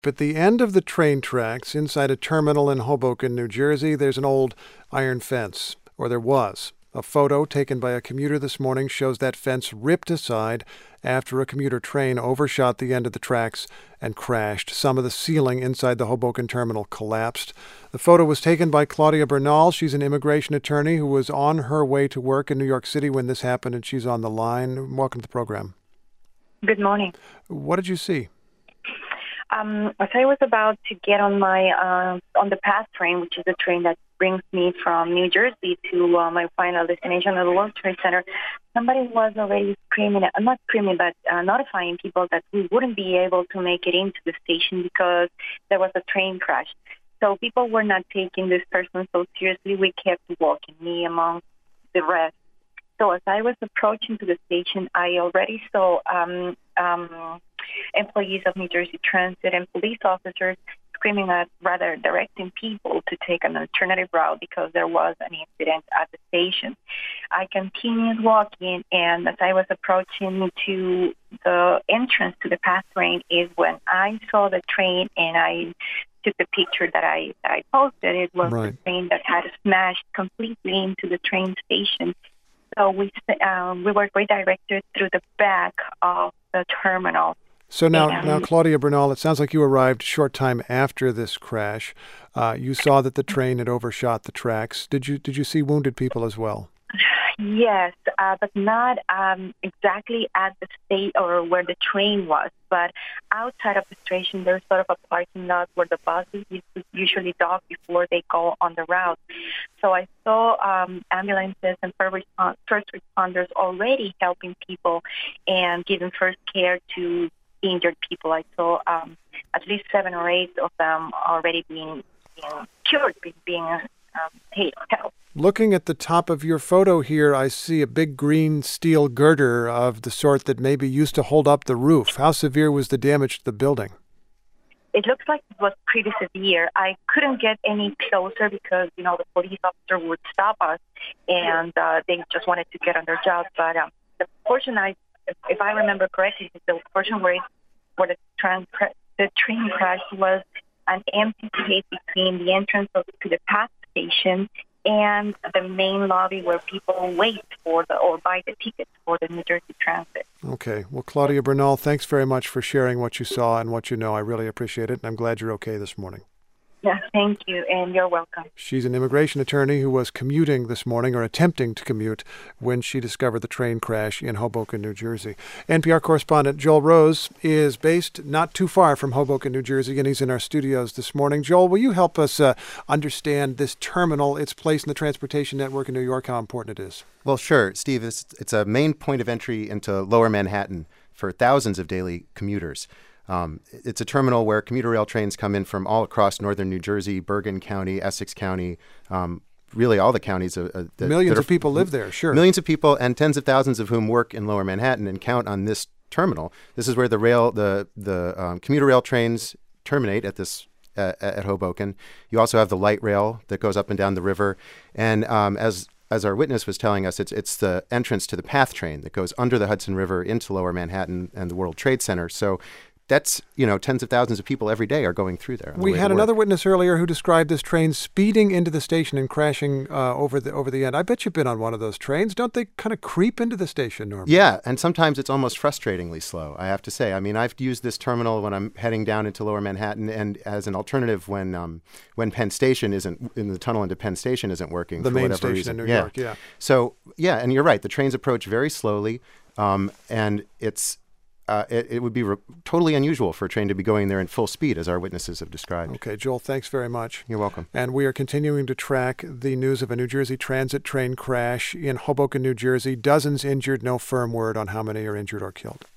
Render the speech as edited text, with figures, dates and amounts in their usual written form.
At the end of the train tracks, inside a terminal in Hoboken, New Jersey, there's an old iron fence, or there was. A photo taken by a commuter this morning shows that fence ripped aside after a commuter train overshot the end of the tracks and crashed. Some of the ceiling inside the Hoboken terminal collapsed. The photo was taken by Claudia Bernal. She's an immigration attorney who was on her way to work in New York City when this happened, and she's on the line. Welcome to the program. Good morning. What did you see? As I was about to get on the PATH train, which is the train that brings me from New Jersey to my final destination at the World Trade Center, somebody was already notifying people that we wouldn't be able to make it into the station because there was a train crash. So people were not taking this person so seriously. We kept walking, me among the rest. So as I was approaching to the station, I already saw employees of New Jersey Transit and police officers screaming directing people to take an alternative route because there was an incident at the station. I continued walking, and as I was approaching to the entrance to the PATH train is when I saw the train, and I took the picture that I posted. It was the train that had smashed completely into the train station. So we were redirected through the back of the terminal. So now, Claudia Bernal, it sounds like you arrived a short time after this crash. You saw that the train had overshot the tracks. Did you see wounded people as well? Yes, but not exactly at the state or where the train was, but outside of the station, there's sort of a parking lot where the buses usually dock before they go on the route. So I saw ambulances and first responders already helping people and giving first care to injured people. I saw at least 7 or 8 of them already being cured, being helped. Looking at the top of your photo here, I see a big green steel girder of the sort that maybe used to hold up the roof. How severe was the damage to the building? It looks like it was pretty severe. I couldn't get any closer because, the police officer would stop us, and they just wanted to get on their job. But the portion if I remember correctly, the portion where the train crash was an empty space between the entrance to the PATH station and the main lobby where people wait for or buy the tickets for the New Jersey Transit. Okay. Well, Claudia Bernal, thanks very much for sharing what you saw and what you know. I really appreciate it, and I'm glad you're okay this morning. Yeah, thank you, and you're welcome. She's an immigration attorney who was commuting this morning, or attempting to commute, when she discovered the train crash in Hoboken, New Jersey. NPR correspondent Joel Rose is based not too far from Hoboken, New Jersey, and he's in our studios this morning. Joel, will you help us understand this terminal, its place in the transportation network in New York, how important it is? Well, sure, Steve. It's a main point of entry into lower Manhattan for thousands of daily commuters. It's a terminal where commuter rail trains come in from all across northern New Jersey, Bergen County, Essex County, really all the counties. Millions of people live there, sure. Millions of people, and tens of thousands of whom work in lower Manhattan and count on this terminal. This is where the commuter rail trains terminate at Hoboken. You also have the light rail that goes up and down the river. And as our witness was telling us, it's the entrance to the PATH train that goes under the Hudson River into lower Manhattan and the World Trade Center. So that's, tens of thousands of people every day are going through there. We had another witness earlier who described this train speeding into the station and crashing over the end. I bet you've been on one of those trains. Don't they kind of creep into the station normally? Yeah, and sometimes it's almost frustratingly slow, I have to say. I mean, I've used this terminal when I'm heading down into lower Manhattan, and as an alternative when Penn Station isn't, in the tunnel into Penn Station isn't working. The for main whatever station reason. in New York, yeah. So, and you're right. The trains approach very slowly, and it's it would be totally unusual for a train to be going there in full speed, as our witnesses have described. Okay, Joel, thanks very much. You're welcome. And we are continuing to track the news of a New Jersey Transit train crash in Hoboken, New Jersey. Dozens injured, no firm word on how many are injured or killed.